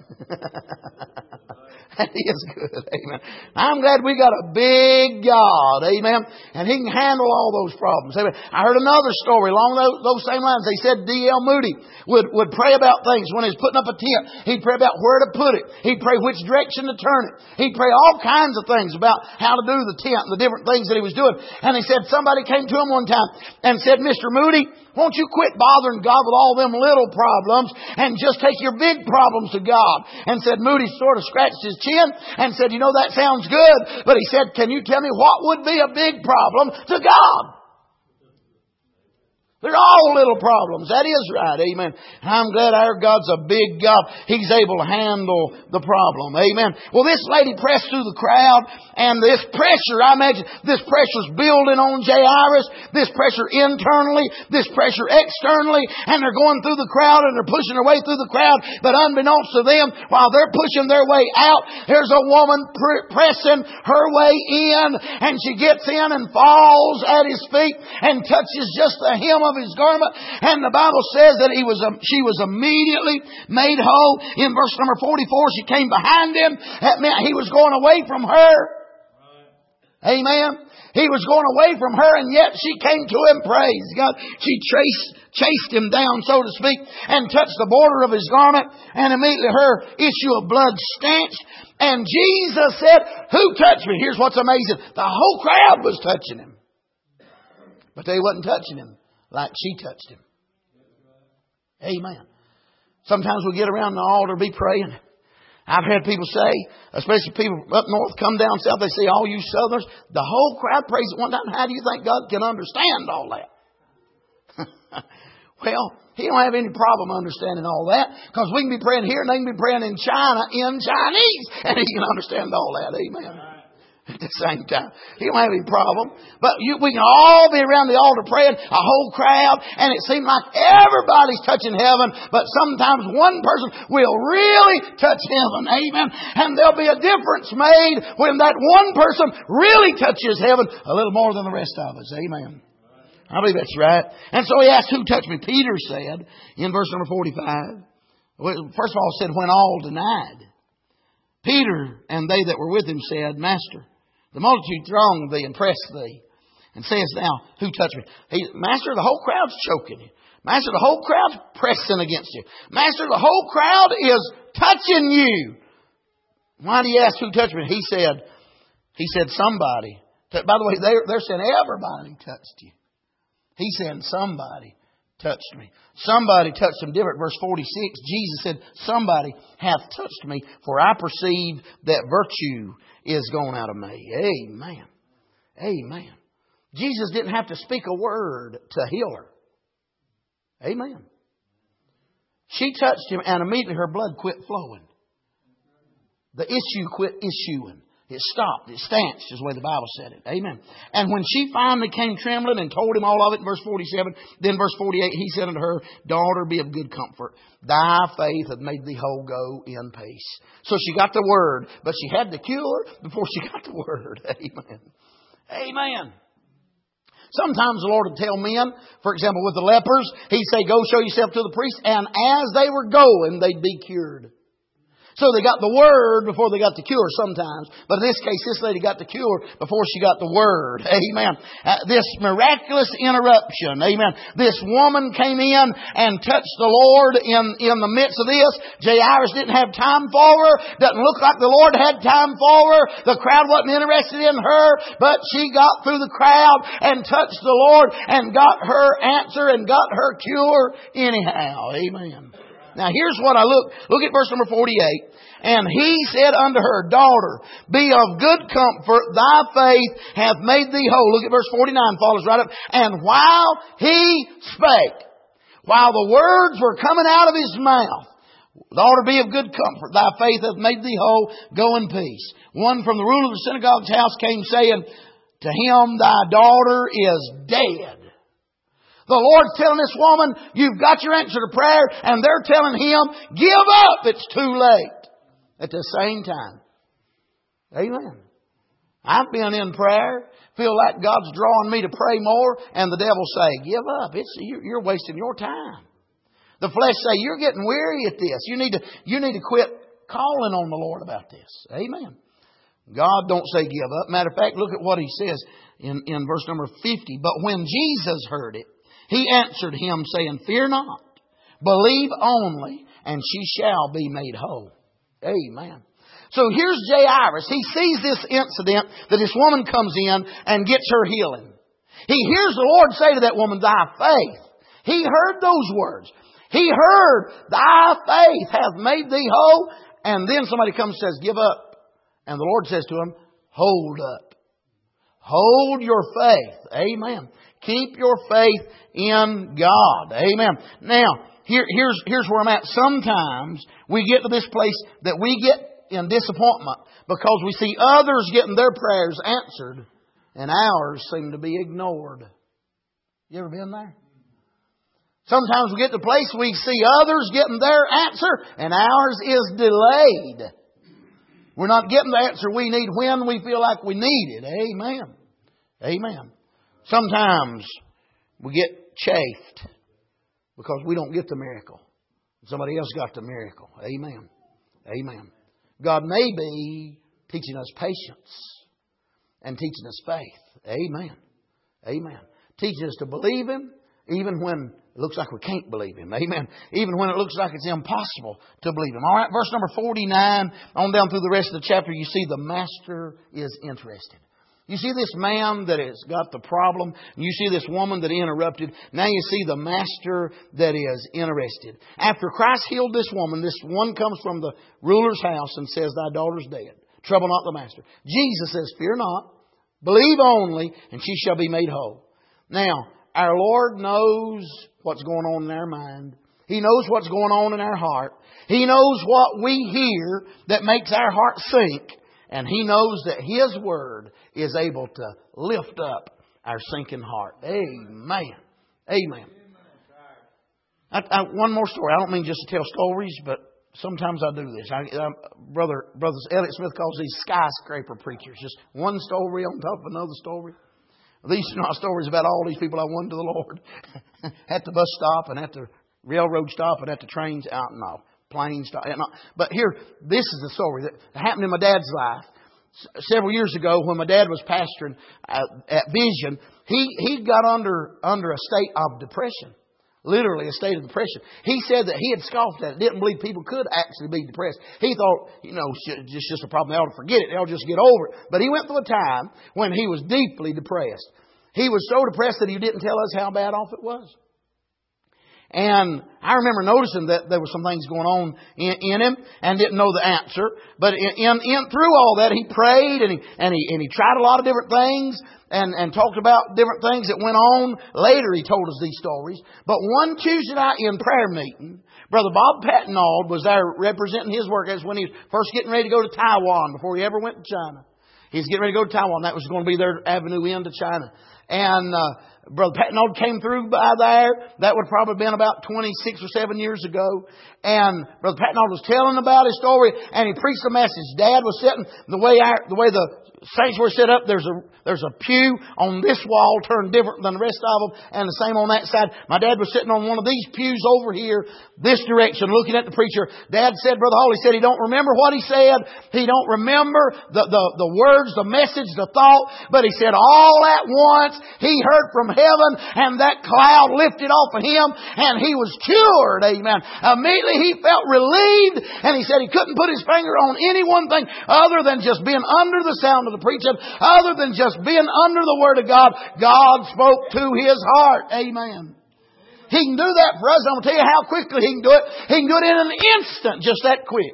Speaker 1: That is good. Amen. I'm glad we got a big God. Amen. And He can handle all those problems. Amen. I heard another story along those, those same lines. They said D L Moody would, would pray about things when he was putting up a tent. He'd pray about where to put it. He'd pray which direction to turn it. He'd pray all kinds of things about how to do the tent and the different things that he was doing. And he said somebody came to him one time and said, "Mister Moody, won't you quit bothering God with all them little problems and just take your big problems to God?" And said Moody sort of scratched his chin and said, "You know, that sounds good." But he said, "Can you tell me what would be a big problem to God?" They're all little problems. That is right. Amen. And I'm glad our God's a big God. He's able to handle the problem. Amen. Well, this lady pressed through the crowd, and this pressure, I imagine, this pressure's building on Jairus. This pressure internally, this pressure externally, and they're going through the crowd and they're pushing their way through the crowd. But unbeknownst to them, while they're pushing their way out, there's a woman pr- pressing her way in, and she gets in and falls at His feet and touches just the hem of of His garment, and the Bible says that he was um, she was immediately made whole. In verse number forty-four, she came behind him. That meant he was going away from her. Right. Amen. He was going away from her, and yet she came to him. Praise God. She chased, chased him down, so to speak, and touched the border of his garment, and immediately her issue of blood stanched. And Jesus said, "Who touched me?" Here's what's amazing. The whole crowd was touching him, but they wasn't touching him like she touched him. Amen. Sometimes we get around the altar, be praying. I've had people say, especially people up north, come down south, they say, "All you Southerners," the whole crowd prays at one time. How do you think God can understand all that? Well, he don't have any problem understanding all that, because we can be praying here and they can be praying in China in Chinese, and he can understand all that. Amen. At the same time, he don't have any problem. But you, we can all be around the altar praying, a whole crowd, and it seems like everybody's touching heaven, but sometimes one person will really touch heaven. Amen. And there'll be a difference made when that one person really touches heaven a little more than the rest of us. Amen. I believe that's right. And so he asked, who touched me? Peter said in verse number forty-five. First of all, it said, when all denied. Peter and they that were with him said, Master, the multitude throng thee and press thee. And sayest thou, who touched me? He, Master, the whole crowd's choking you. Master, the whole crowd's pressing against you. Master, the whole crowd is touching you. Why do you ask who touched me? He said, he said somebody. By the way, they're, they're saying everybody touched you. He said somebody touched me. Somebody touched him different. Verse forty-six, Jesus said, somebody hath touched me, for I perceive that virtue is gone out of me. Amen. Amen. Jesus didn't have to speak a word to heal her. Amen. She touched him and immediately her blood quit flowing. The issue quit issuing. It stopped. It stanched is the way the Bible said it. Amen. And when she finally came trembling and told him all of it in verse forty-seven, then verse forty-eight, he said unto her, Daughter, be of good comfort. Thy faith hath made thee whole. Go in peace. So she got the word, but she had the cure before she got the word. Amen. Amen. Sometimes the Lord would tell men, for example, with the lepers, He'd say, go show yourself to the priest. And as they were going, they'd be cured. So they got the word before they got the cure sometimes. But in this case, this lady got the cure before she got the word. Amen. Uh, this miraculous interruption. Amen. This woman came in and touched the Lord in, in the midst of this. Jairus didn't have time for her. Doesn't look like the Lord had time for her. The crowd wasn't interested in her. But she got through the crowd and touched the Lord and got her answer and got her cure anyhow. Amen. Now here's what I look. Look at verse number forty-eight. And he said unto her, Daughter, be of good comfort. Thy faith hath made thee whole. Look at verse forty-nine. Follows right up. And while he spake, while the words were coming out of his mouth, Daughter, be of good comfort. Thy faith hath made thee whole. Go in peace. One from the ruler of the synagogue's house came saying, To him thy daughter is dead. The Lord's telling this woman, you've got your answer to prayer, and they're telling him, give up, it's too late. At the same time. Amen. I've been in prayer, feel like God's drawing me to pray more, and the devil say, give up, it's, you're wasting your time. The flesh say, you're getting weary at this. You need to, you need to quit calling on the Lord about this. Amen. God don't say give up. Matter of fact, look at what He says in, in verse number fifty. But when Jesus heard it, He answered him, saying, Fear not, believe only, and she shall be made whole. Amen. So here's Jairus. He sees this incident that this woman comes in and gets her healing. He hears the Lord say to that woman, Thy faith. He heard those words. He heard, Thy faith hath made thee whole. And then somebody comes and says, Give up. And the Lord says to him, Hold up. Hold your faith. Amen. Keep your faith in God. Amen. Now, here, here's, here's where I'm at. Sometimes we get to this place that we get in disappointment because we see others getting their prayers answered and ours seem to be ignored. You ever been there? Sometimes we get to a place we see others getting their answer and ours is delayed. We're not getting the answer we need when we feel like we need it. Amen. Amen. Sometimes we get chafed because we don't get the miracle. Somebody else got the miracle. Amen. Amen. God may be teaching us patience and teaching us faith. Amen. Amen. Teaching us to believe Him even when it looks like we can't believe Him. Amen. Even when it looks like it's impossible to believe Him. All right, verse number forty-nine, on down through the rest of the chapter, you see the Master is interested. You see this man that has got the problem. You see this woman that interrupted. Now you see the Master that is interested. After Christ healed this woman, this one comes from the ruler's house and says, Thy daughter's dead. Trouble not the Master. Jesus says, Fear not. Believe only, and she shall be made whole. Now, our Lord knows what's going on in our mind. He knows what's going on in our heart. He knows what we hear that makes our heart sink. And He knows that His Word is able to lift up our sinking heart. Amen. Amen. I, I, one more story. I don't mean just to tell stories, but sometimes I do this. I, I, brother, brother Elliot Smith calls these skyscraper preachers. Just one story on top of another story. These are not stories about all these people I won to the Lord. At the bus stop and at the railroad stop and at the trains out and off. Plane stop. And all. But here, this is the story that happened in my dad's life. S- several years ago when my dad was pastoring uh, at Vision, he, he got under, under a state of depression. Literally a state of depression. He said that he had scoffed at it. Didn't believe people could actually be depressed. He thought, you know, it's just a problem. They ought to forget it. They ought to just get over it. But he went through a time when he was deeply depressed. He was so depressed that he didn't tell us how bad off it was. And I remember noticing that there were some things going on in, in him and didn't know the answer. But in, in, in through all that, he prayed and he, and he, and he tried a lot of different things and, and talked about different things that went on. Later, he told us these stories. But one Tuesday night in prayer meeting, Brother Bob Patnaud was there representing his work. As when he was first getting ready to go to Taiwan before he ever went to China. He was getting ready to go to Taiwan. That was going to be their avenue into China. And uh, Brother Patnaud came through by there. That would have probably been about twenty-six or seven years ago. And Brother Patnaud was telling about his story, and he preached a message. Dad was sitting the way our, the way the saints were set up. There's a there's a pew on this wall turned different than the rest of them, and the same on that side. My dad was sitting on one of these pews over here, this direction, looking at the preacher. Dad said, Brother Hall, he said he don't remember what he said. He don't remember the the, the words, the message, the thought. But he said all at once he heard from heaven, and that cloud lifted off of him, and he was cured. Amen. Immediately he felt relieved, and he said he couldn't put his finger on any one thing other than just being under the sound of the preaching, other than just being under the Word of God. God spoke to his heart. Amen. He can do that for us. I'm going to tell you how quickly he can do it. He can do it in an instant, just that quick.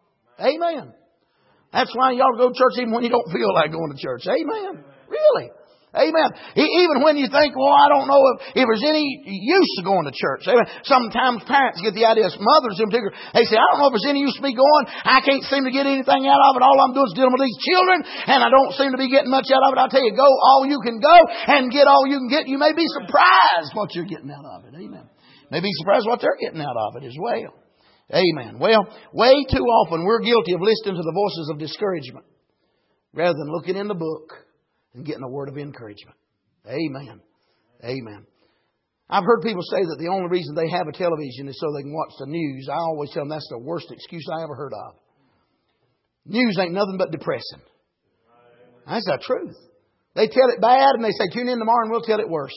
Speaker 1: Amen. That's why you ought to go to church even when you don't feel like going to church. Amen. Really. Amen. Even when you think, well, I don't know if, if there's any use of going to church. Amen. Sometimes parents get the idea, mothers in particular, they say, I don't know if there's any use of me going. I can't seem to get anything out of it. All I'm doing is dealing with these children, and I don't seem to be getting much out of it. I'll tell you, go all you can go and get all you can get. You may be surprised what you're getting out of it. Amen. May be surprised what they're getting out of it as well. Amen. Well, way too often we're guilty of listening to the voices of discouragement rather than looking in the book and getting a word of encouragement. Amen. Amen. I've heard people say that the only reason they have a television is so they can watch the news. I always tell them that's the worst excuse I ever heard of. News ain't nothing but depressing. That's the truth. They tell it bad and they say, tune in tomorrow and we'll tell it worse.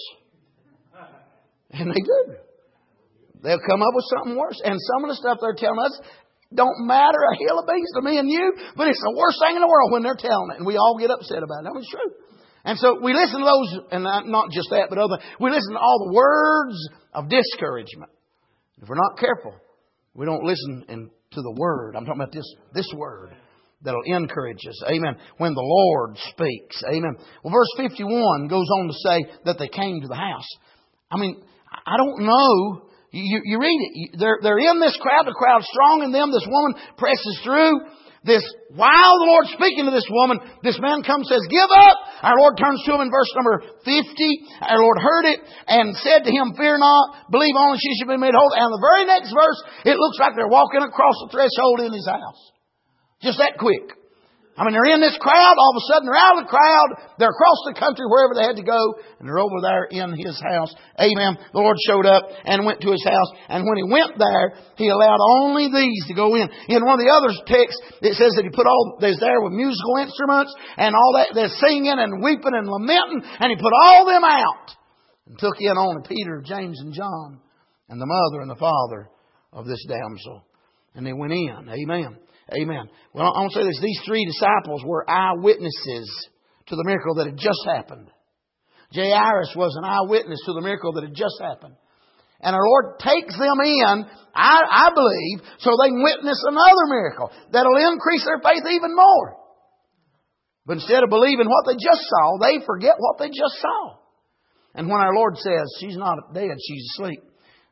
Speaker 1: And they do. They'll come up with something worse. And some of the stuff they're telling us don't matter a hill of beans to me and you, but it's the worst thing in the world when they're telling it. And we all get upset about it. I mean, it's true. And so we listen to those, and not just that, but other, we listen to all the words of discouragement. If we're not careful, we don't listen in, to the Word. I'm talking about this, this Word that'll encourage us. Amen. When the Lord speaks. Amen. Well, verse fifty-one goes on to say that they came to the house. I mean, I don't know. You, you read it. They're, they're in this crowd. The crowd's strong in them. This woman presses through. This, while the Lord's speaking to this woman, this man comes and says, give up. Our Lord turns to him in verse number fifty. Our Lord heard it and said to him, fear not, believe only she shall be made whole. And the very next verse, it looks like they're walking across the threshold in his house. Just that quick. I mean, they're in this crowd. All of a sudden, they're out of the crowd. They're across the country, wherever they had to go. And they're over there in his house. Amen. The Lord showed up and went to his house. And when he went there, he allowed only these to go in. In one of the other texts, it says that he put all, there's there with musical instruments and all that. They're singing and weeping and lamenting. And he put all them out. And took in only Peter, James, and John. And the mother and the father of this damsel. And they went in. Amen. Amen. Well, I want to say this. These three disciples were eyewitnesses to the miracle that had just happened. Jairus was an eyewitness to the miracle that had just happened. And our Lord takes them in, I, I believe, so they can witness another miracle that'll increase their faith even more. But instead of believing what they just saw, they forget what they just saw. And when our Lord says, she's not dead, she's asleep.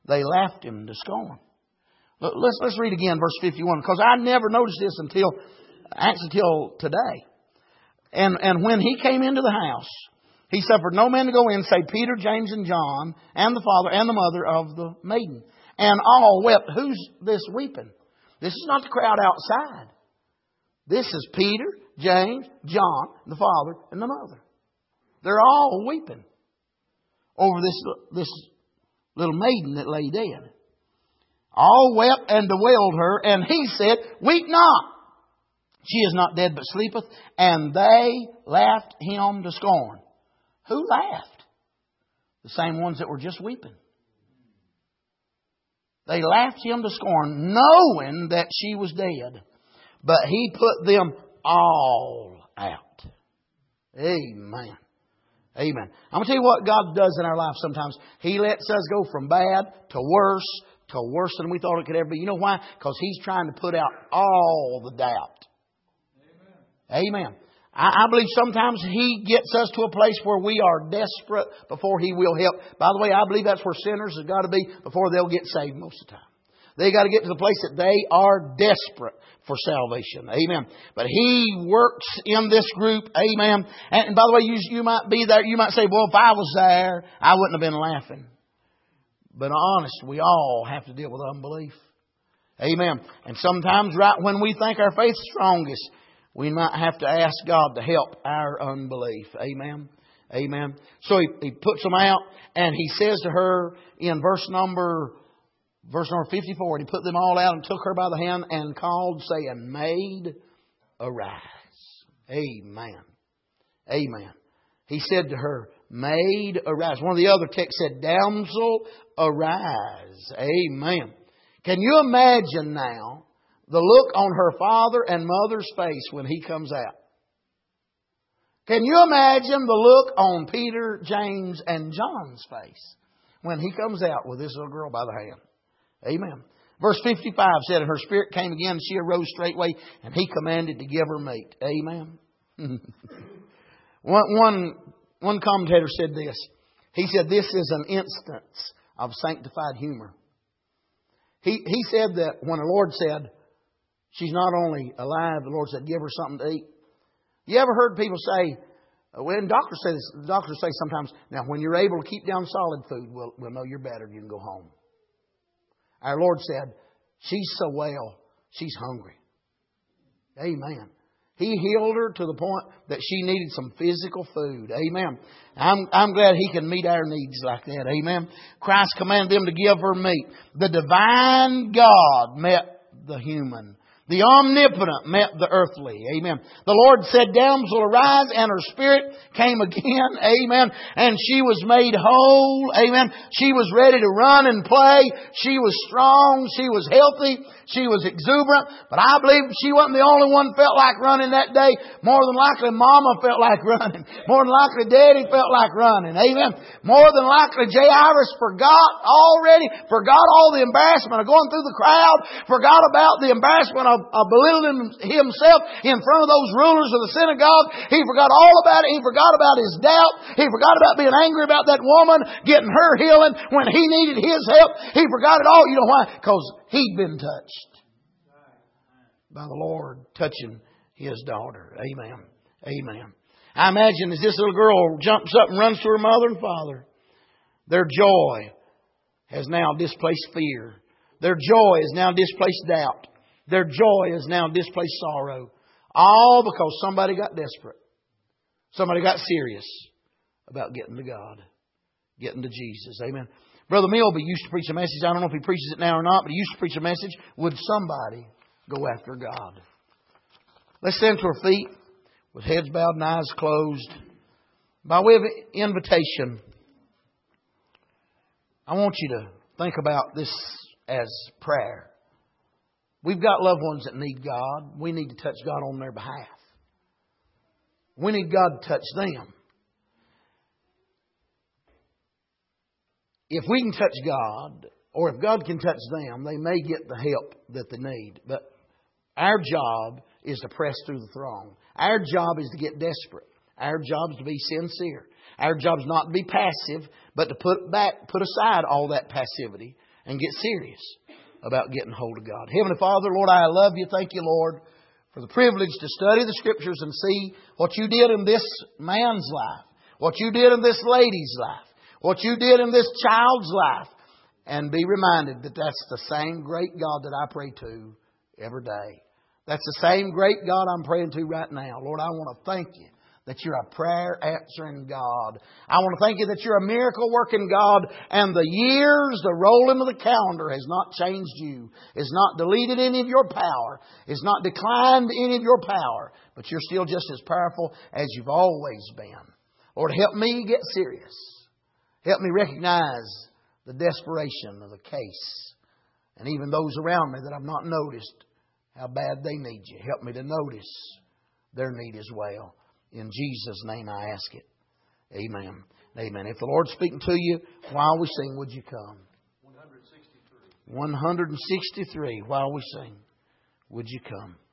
Speaker 1: they laughed him to scorn. Let's, let's read again verse fifty-one, because I never noticed this until, actually until today. And, and when he came into the house, he suffered no man to go in, save Peter, James, and John, and the father and the mother of the maiden. And all wept. Who's this weeping? This is not the crowd outside. This is Peter, James, John, the father, and the mother. They're all weeping over this, this little maiden that lay dead. All wept and bewailed her, and he said, Weep not. She is not dead, but sleepeth. And they laughed him to scorn. Who laughed? The same ones that were just weeping. They laughed him to scorn, knowing that she was dead. But he put them all out. Amen. Amen. I'm going to tell you what God does in our life sometimes. He lets us go from bad to worse, to worse than we thought it could ever be. You know why? Because He's trying to put out all the doubt. Amen. Amen. I, I believe sometimes He gets us to a place where we are desperate before He will help. By the way, I believe that's where sinners have got to be before they'll get saved most of the time. They got to get to the place that they are desperate for salvation. Amen. But He works in this group. Amen. And by the way, you, you might be there. You might say, well, if I was there, I wouldn't have been laughing. But honest, we all have to deal with unbelief. Amen. And sometimes right when we think our faith's strongest, we might have to ask God to help our unbelief. Amen. Amen. So he, he puts them out and he says to her in verse number verse number fifty-four, and he put them all out and took her by the hand and called, saying, Maid, arise. Amen. Amen. He said to her, Maid, arise. One of the other texts said, Damsel, arise. Amen. Can you imagine now the look on her father and mother's face when he comes out? Can you imagine the look on Peter, James, and John's face when he comes out with this little girl by the hand? Amen. Verse fifty-five said, And her spirit came again, and she arose straightway, and he commanded to give her meat. Amen. one, one, one commentator said this. He said, this is an instance of sanctified humor. He, he said that when the Lord said, she's not only alive, the Lord said, give her something to eat. You ever heard people say, when doctors say this, the doctors say sometimes, now when you're able to keep down solid food, we'll, we'll know you're better and you can go home. Our Lord said, she's so well, she's hungry. Amen. He healed her to the point that she needed some physical food. Amen. I'm, I'm glad He can meet our needs like that. Amen. Christ commanded them to give her meat. The divine God met the human. The omnipotent met the earthly. Amen. The Lord said, Damsel, arise, and her spirit came again. Amen. And she was made whole. Amen. She was ready to run and play. She was strong. She was healthy. She was exuberant. But I believe she wasn't the only one felt like running that day. More than likely, Mama felt like running. More than likely, Daddy felt like running. Amen. More than likely, J. Iris forgot already, forgot all the embarrassment of going through the crowd, forgot about the embarrassment of Of, of belittling himself in front of those rulers of the synagogue. He forgot all about it. He forgot about his doubt. He forgot about being angry about that woman getting her healing when he needed his help. He forgot it all. You know why? Because he'd been touched by the Lord touching his daughter. Amen. Amen. I imagine as this little girl jumps up and runs to her mother and father, their joy has now displaced fear. Their joy has now displaced doubt. Their joy is now displaced sorrow. All because somebody got desperate. Somebody got serious about getting to God. Getting to Jesus. Amen. Brother Milby used to preach a message. I don't know if he preaches it now or not, but he used to preach a message. Would somebody go after God? Let's stand to our feet with heads bowed and eyes closed. By way of invitation, I want you to think about this as prayer. We've got loved ones that need God. We need to touch God on their behalf. We need God to touch them. If we can touch God, or if God can touch them, they may get the help that they need. But our job is to press through the throng. Our job is to get desperate. Our job is to be sincere. Our job is not to be passive, but to put back, put aside all that passivity and get serious about getting hold of God. Heavenly Father, Lord, I love You. Thank You, Lord, for the privilege to study the Scriptures and see what You did in this man's life, what You did in this lady's life, what You did in this child's life, and be reminded that that's the same great God that I pray to every day. That's the same great God I'm praying to right now. Lord, I want to thank You that You're a prayer answering God. I want to thank You that You're a miracle working God, and the years, the rolling of the calendar has not changed You, has not deleted any of Your power, has not declined any of Your power, but You're still just as powerful as You've always been. Lord, help me get serious. Help me recognize the desperation of the case, and even those around me that I've not noticed how bad they need You. Help me to notice their need as well. In Jesus' name I ask it. Amen. Amen. If the Lord's speaking to you while we sing, would you come? one sixty-three. one sixty-three while we sing. Would you come?